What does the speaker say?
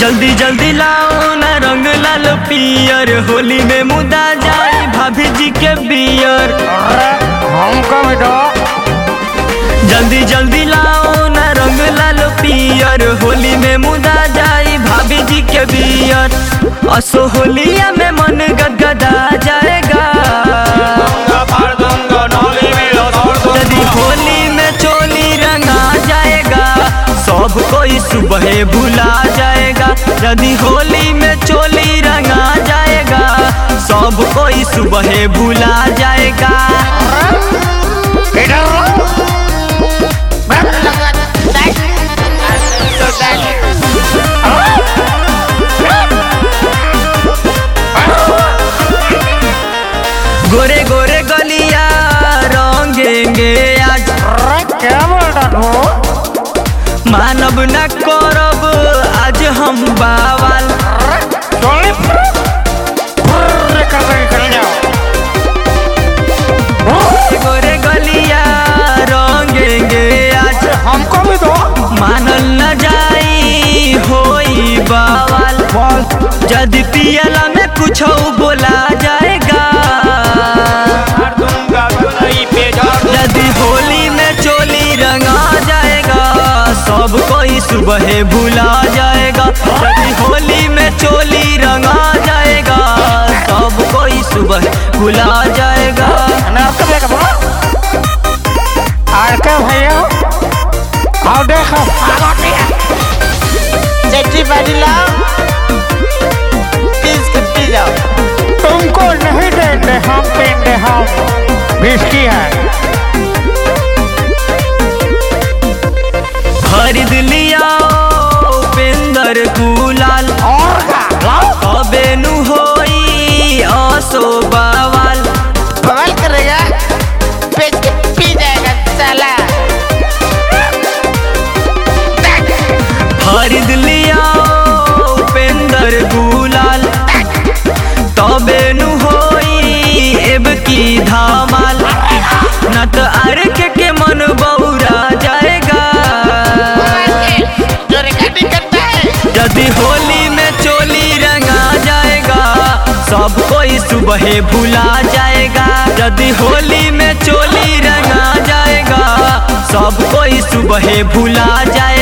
जल्दी जल्दी लाओ ना रंग लाल पियर, होली में मुदा जाई भाभी जी के बियर। हमको भी दो। जल्दी जल्दी लाओ ना रंग लाल पियर, होली में मुदा जाई भाभी जी के बियर। असो होलिया में मन गदगदा जाएगा, यदि होली में चोली रंगा जाएगा सब कोई सुबह भुला जाएगा। यदि होली में चोली रंगा जाएगा सब कोई सुबह भुला जाएगा। गोरे गोरे गलिया रंगेंगे आज, क्या बोल रहा हो? मानव न करब आज हम बावल। गोरे गलिया रंगेंगे आज, हमको भी दो। मानल न जाई होई बावल। यदि पियला में कुछ बोला जाएगा, यदि होली में चोली रंगा जाएगा सब कोई सुबह भुला जाएगा। यदि होली में चोली रंगा जाएगा सब कोई सुबह भुला जाएगा। भैया आओ देखो तुमको नहीं देंगे हम पेंगे हम बिस्की है। खरीद लिया उपेंद्र गुलाल, अबेनु होई असो बवाल। बवाल करेगा पेट के पी जाएगा साला। खरीद लिया उपेंद्र गुलाल, तबेनु होई एब की धमाल। न तो अर्क के मन बौरा जाएगा, यदि होली में चोली रंगा जाएगा सब कोई सुबह भुला जाएगा। यदि होली में चोली रंगा जाएगा सब कोई सुबह भुला जाएगा।